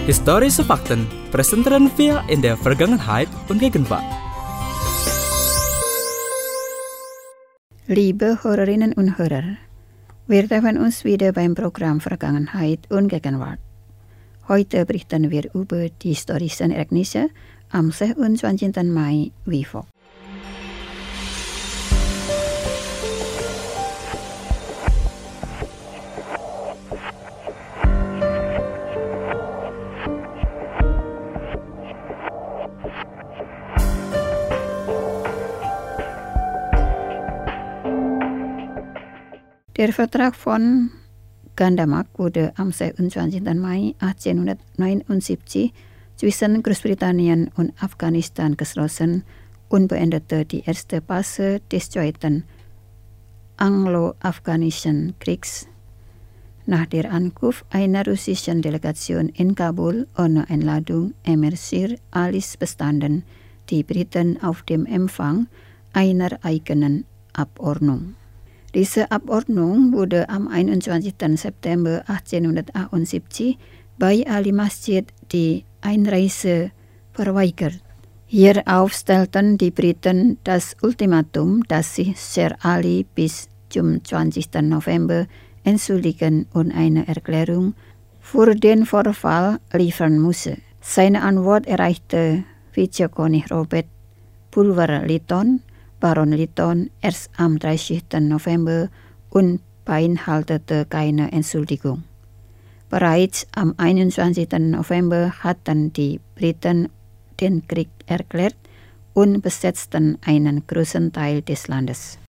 Historische Fakten, präsentieren wir in der Vergangenheit und Gegenwart. Liebe Hörerinnen und Hörer, wir treffen uns wieder beim Programm Vergangenheit und Gegenwart. Heute berichten wir über die historischen Ereignisse am 26. Mai wie folgt. Der Vertrag von Gandamak wurde am 26. Mai 1879 zwischen Großbritannien und Afghanistan geschlossen und beendete die erste Phase des Zweiten Anglo-Afghanischen Kriegs. Nach der Ankunft einer russischen Delegation in Kabul ohne Einladung Emir Sir Alis bestanden die Briten auf dem Empfang einer eigenen Abordnung. Diese Abordnung wurde am 21. September 1878 bei Ali Masjid die Einreise verweigert. Hierauf stellten die Briten das Ultimatum, dass sich Sir Ali bis zum 20. November entschuldigen und eine Erklärung für den Vorfall liefern musste. Seine Antwort erreichte Vizekönig Robert Bulwer Lytton, Baron Lytton, erst am 30. November und beinhaltete keine Entschuldigung. Bereits am 21. November hatten die Briten den Krieg erklärt und besetzten einen großen Teil des Landes.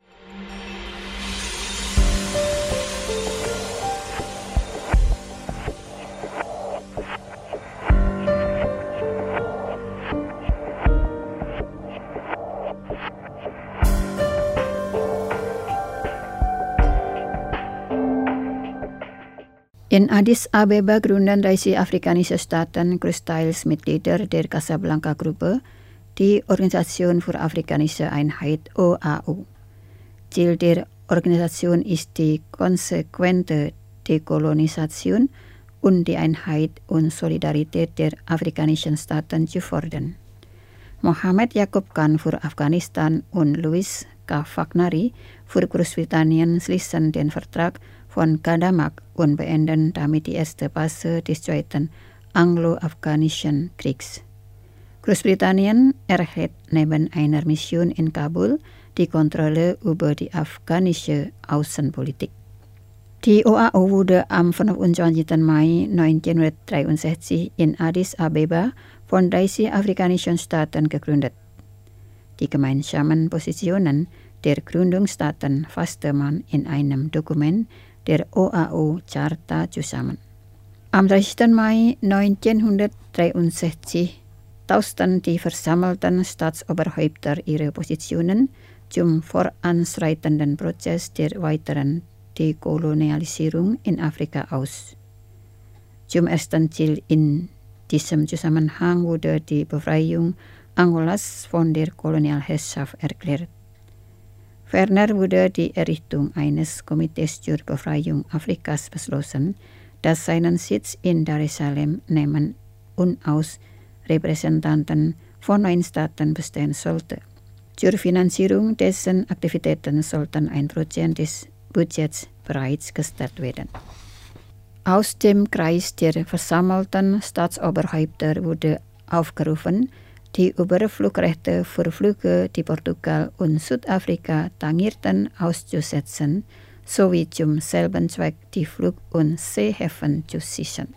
In Addis Abeba gründen 30 afrikanische Staaten großteils Mitglieder der Casablanca-Gruppe, die Organisation für Afrikanische Einheit OAU. Ziel der Organisation ist die konsequente Dekolonisation und die Einheit und Solidarität der afrikanischen Staaten zu fördern. Mohammed Yaqub Khan für Afghanistan und Louis K. Fagnari für Großbritannien schließen den Vertrag von Gandamak und beenden damit die erste Phase des Zweiten Anglo-Afghanischen Kriegs. Großbritannien erhält neben einer Mission in Kabul die Kontrolle über die afghanische Außenpolitik. Die OAU wurde am 25. Mai 1963 in Addis Abeba von 30 afrikanischen Staaten gegründet. Die gemeinsamen Positionen der Gründungsstaaten fasste man in einem Dokument der OAU-Charta zusammen. Am 30. Mai 1963 tauschten die versammelten Staatsoberhäupter ihre Positionen zum voranschreitenden Prozess der weiteren Dekolonialisierung in Afrika aus. Zum ersten Ziel in diesem Zusammenhang wurde die Befreiung Angolas von der Kolonialherrschaft erklärt. Ferner wurde die Errichtung eines Komitees zur Befreiung Afrikas beschlossen, das seinen Sitz in Dar es Salaam nehmen und aus Repräsentanten von 9 Staaten bestehen sollte. Zur Finanzierung dessen Aktivitäten sollten 1% des Budgets bereits gestellt werden. Aus dem Kreis der versammelten Staatsoberhäupter wurde aufgerufen, die Überflugrechte für Flüge, die Portugal und Südafrika tangierten, auszusetzen, sowie zum selben Zweck die Flug- und Seehäfen zu sichern.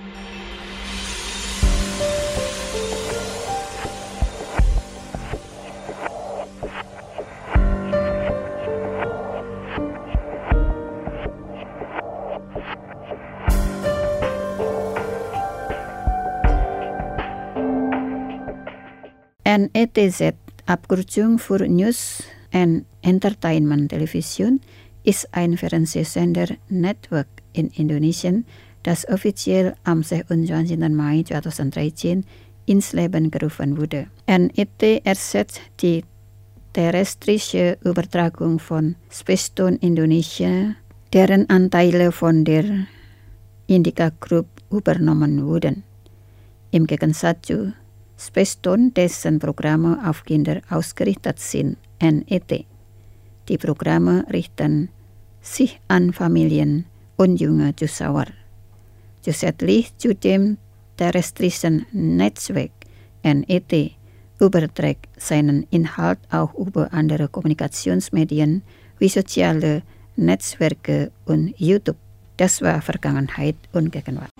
NETZ, Abkürzung für News and Entertainment Television, ist ein Fernsehsender-Network in Indonesien, das offiziell am 26. Mai 2013 ins Leben gerufen wurde. NET ersetzt die terrestrische Übertragung von Spacetone Indonesia, deren Anteile von der Indica Group übernommen wurden. Im Gegensatz zu Spacetoon, dessen Programme auf Kinder ausgerichtet sind, NET. Die Programme richten sich an Familien und junge Zuschauer. Zusätzlich zu dem terrestrischen Netzwerk NET überträgt seinen Inhalt auch über andere Kommunikationsmedien wie soziale Netzwerke und YouTube. Das war Vergangenheit und Gegenwart.